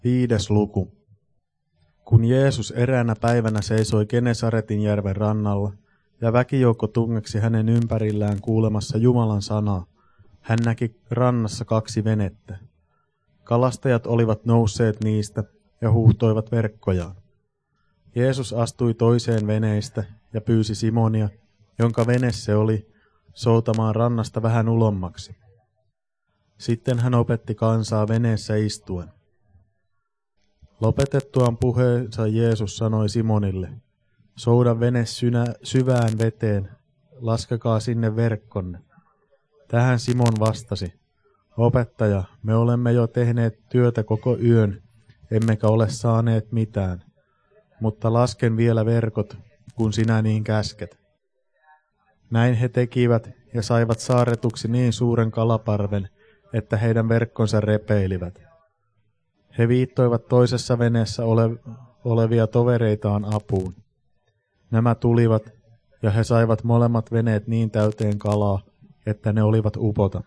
5. luku. Kun Jeesus eräänä päivänä seisoi Genesaretin järven rannalla, ja väkijoukko tungeksi hänen ympärillään kuulemassa Jumalan sanaa, hän näki rannassa 2 venettä. Kalastajat olivat nousseet niistä ja huuhtoivat verkkojaan. Jeesus astui toiseen veneistä ja pyysi Simonia, jonka vene se oli, soutamaan rannasta vähän ulommaksi. Sitten hän opetti kansaa veneessä istuen. Lopetettuaan puheensa Jeesus sanoi Simonille, souda vene syvään veteen, laskekaa sinne verkkonne. Tähän Simon vastasi, opettaja, me olemme jo tehneet työtä koko yön, emmekä ole saaneet mitään, mutta lasken vielä verkot, kun sinä niin käsket. Näin he tekivät ja saivat saarretuksi niin suuren kalaparven, että heidän verkkonsa repeilivät. He viittoivat toisessa veneessä olevia tovereitaan apuun. Nämä tulivat, ja he saivat molemmat veneet niin täyteen kalaa, että ne olivat upota.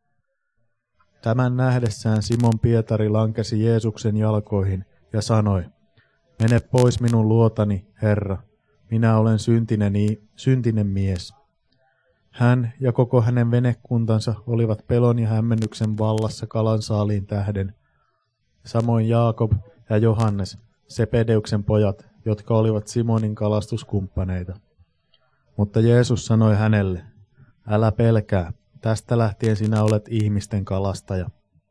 Tämän nähdessään Simon Pietari lankesi Jeesuksen jalkoihin ja sanoi, mene pois minun luotani, Herra, minä olen syntinen mies. Hän ja koko hänen venekuntansa olivat pelon ja hämmennyksen vallassa kalansaaliin tähden, samoin Jaakob ja Johannes, Sepedeuksen pojat, jotka olivat Simonin kalastuskumppaneita. Mutta Jeesus sanoi hänelle, älä pelkää, tästä lähtien sinä olet ihmisten kalastaja.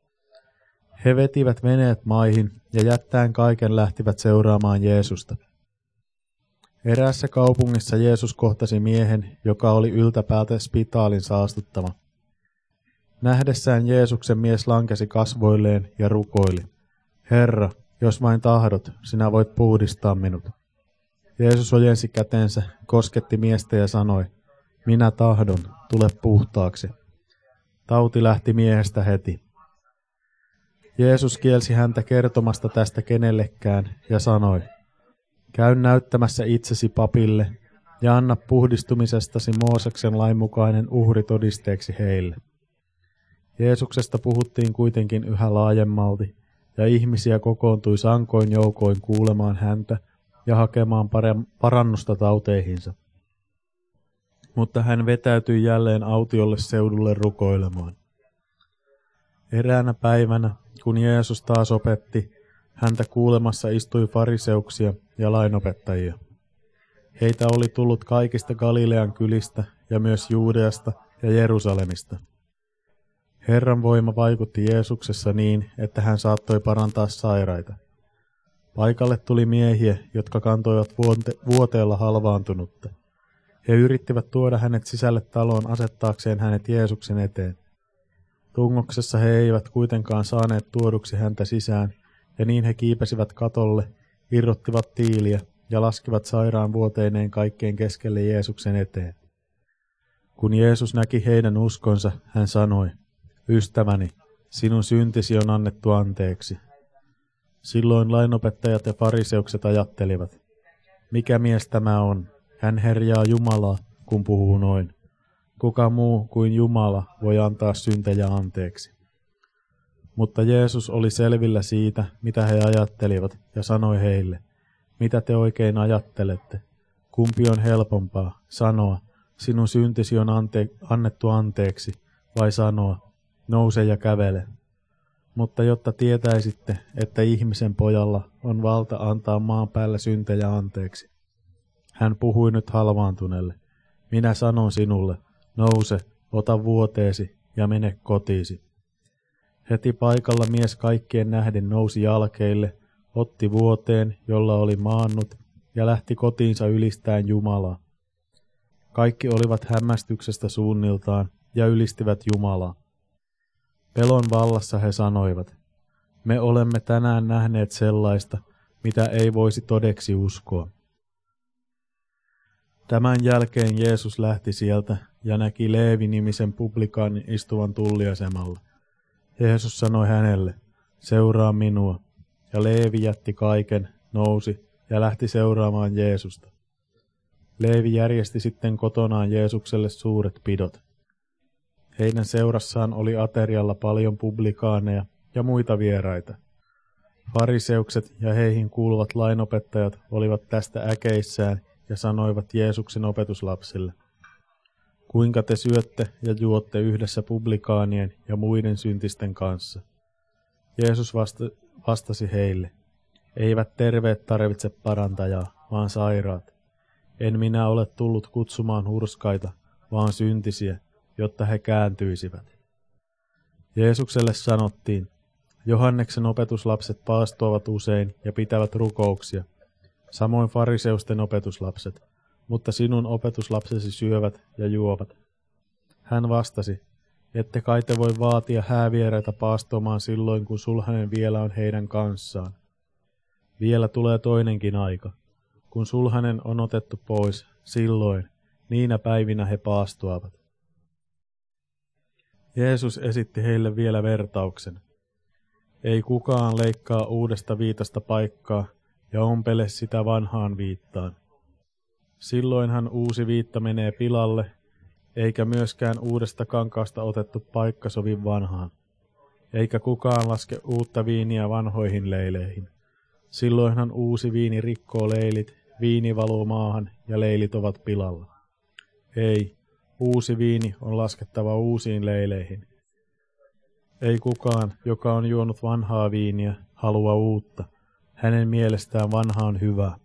He vetivät veneet maihin ja jättäen kaiken lähtivät seuraamaan Jeesusta. Eräässä kaupungissa Jeesus kohtasi miehen, joka oli yltäpäältä spitaalin saastuttama. Nähdessään Jeesuksen mies lankesi kasvoilleen ja rukoili, Herra, jos vain tahdot, sinä voit puhdistaa minut. Jeesus ojensi kätensä, kosketti miestä ja sanoi, minä tahdon, tule puhtaaksi. Tauti lähti miehestä heti. Jeesus kielsi häntä kertomasta tästä kenellekään ja sanoi, käy näyttämässä itsesi papille ja anna puhdistumisestasi Mooseksen lain mukainen uhri todisteeksi heille. Jeesuksesta puhuttiin kuitenkin yhä laajemmalti, ja ihmisiä kokoontui sankoin joukoin kuulemaan häntä ja hakemaan parannusta tauteihinsa. Mutta hän vetäytyi jälleen autiolle seudulle rukoilemaan. Eräänä päivänä, kun Jeesus taas opetti, häntä kuulemassa istui fariseuksia ja lainopettajia. Heitä oli tullut kaikista Galilean kylistä ja myös Juudeasta ja Jerusalemista. Herran voima vaikutti Jeesuksessa niin, että hän saattoi parantaa sairaita. Paikalle tuli miehiä, jotka kantoivat vuoteella halvaantunutta. He yrittivät tuoda hänet sisälle taloon asettaakseen hänet Jeesuksen eteen. Tungoksessa he eivät kuitenkaan saaneet tuoduksi häntä sisään, ja niin he kiipesivät katolle, irrottivat tiiliä ja laskivat sairaan vuoteineen kaikkien keskelle Jeesuksen eteen. Kun Jeesus näki heidän uskonsa, hän sanoi, ystäväni, sinun syntisi on annettu anteeksi. Silloin lainopettajat ja fariseukset ajattelivat, mikä mies tämä on, hän herjaa Jumalaa, kun puhuu noin. Kuka muu kuin Jumala voi antaa syntejä anteeksi. Mutta Jeesus oli selvillä siitä, mitä he ajattelivat, ja sanoi heille, mitä te oikein ajattelette? Kumpi on helpompaa, sanoa, sinun syntisi on annettu anteeksi, vai sanoa, nouse ja kävele. Mutta jotta tietäisitte, että ihmisen pojalla on valta antaa maan päällä syntejä anteeksi. Hän puhui nyt halvaantuneelle. Minä sanon sinulle, nouse, ota vuoteesi ja mene kotiisi. Heti paikalla mies kaikkien nähden nousi jalkeille, otti vuoteen, jolla oli maannut, ja lähti kotiinsa ylistäen Jumalaa. Kaikki olivat hämmästyksestä suunniltaan ja ylistivät Jumalaa. Pelon vallassa he sanoivat, me olemme tänään nähneet sellaista, mitä ei voisi todeksi uskoa. Tämän jälkeen Jeesus lähti sieltä ja näki Leevi-nimisen publikaanin istuvan tulliasemalla. Jeesus sanoi hänelle, seuraa minua, ja Leevi jätti kaiken, nousi ja lähti seuraamaan Jeesusta. Leevi järjesti sitten kotonaan Jeesukselle suuret pidot. Heidän seurassaan oli aterialla paljon publikaaneja ja muita vieraita. Fariseukset ja heihin kuuluvat lainopettajat olivat tästä äkeissään ja sanoivat Jeesuksen opetuslapsille: kuinka te syötte ja juotte yhdessä publikaanien ja muiden syntisten kanssa? Jeesus vastasi heille: eivät terveet tarvitse parantajaa, vaan sairaat. En minä ole tullut kutsumaan hurskaita, vaan syntisiä, jotta he kääntyisivät. Jeesukselle sanottiin: Johanneksen opetuslapset paastoavat usein ja pitävät rukouksia, samoin fariseusten opetuslapset, mutta sinun opetuslapsesi syövät ja juovat. Hän vastasi: ette kai te voi vaatia häävieraita paastomaan silloin, kun sulhanen vielä on heidän kanssaan. Vielä tulee toinenkin aika. Kun sulhanen on otettu pois, silloin, niinä päivinä he paastoavat. Jeesus esitti heille vielä vertauksen. Ei kukaan leikkaa uudesta viitasta paikkaa ja ompele sitä vanhaan viittaan. Silloinhan uusi viitta menee pilalle, eikä myöskään uudesta kankaasta otettu paikka sovi vanhaan. Eikä kukaan laske uutta viiniä vanhoihin leileihin. Silloinhan uusi viini rikkoo leilit, viini valuu maahan ja leilit ovat pilalla. Ei, uusi viini on laskettava uusiin leileihin. Ei kukaan, joka on juonut vanhaa viiniä, halua uutta. Hänen mielestään vanha on hyvä.